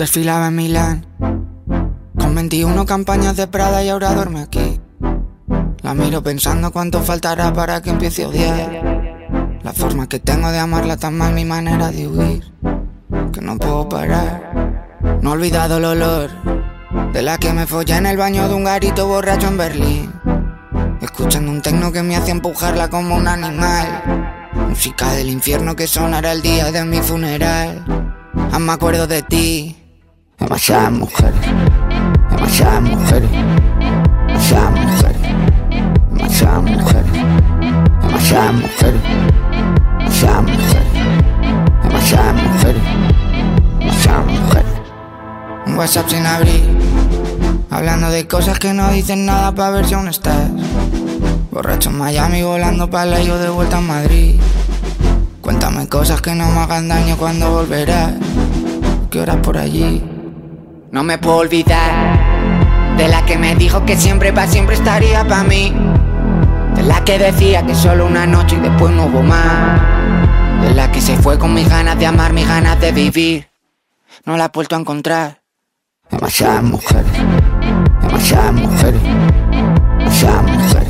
Desfilaba en Milán con 21 campañas de Prada y ahora duerme aquí. La miro pensando cuánto faltará para que empiece a odiar la forma que tengo de amarla tan mal, mi manera de huir, que no puedo parar. No he olvidado el olor de la que me follé en el baño de un garito borracho en Berlín, escuchando un tecno que me hacía empujarla como un animal. Música del infierno que sonará el día de mi funeral. Aún me acuerdo de ti. Demasiadas mujeres, demasiadas mujeres, demasiadas mujeres, demasiadas mujeres, demasiadas mujeres, demasiadas mujeres, demasiadas mujeres, demasiadas mujeres. Un WhatsApp sin abrir, hablando de cosas que no dicen nada pa' ver si aún estás. Borracho en Miami, volando pa' la yo de vuelta a Madrid. Cuéntame cosas que no me hagan daño cuando volverás. ¿Qué horas por allí? No me puedo olvidar de la que me dijo que siempre pa' siempre estaría pa' mí, de la que decía que solo una noche y después no hubo más, de la que se fue con mis ganas de amar, mis ganas de vivir. No la he vuelto a encontrar. Demasiadas mujeres, demasiadas mujeres, demasiadas mujeres.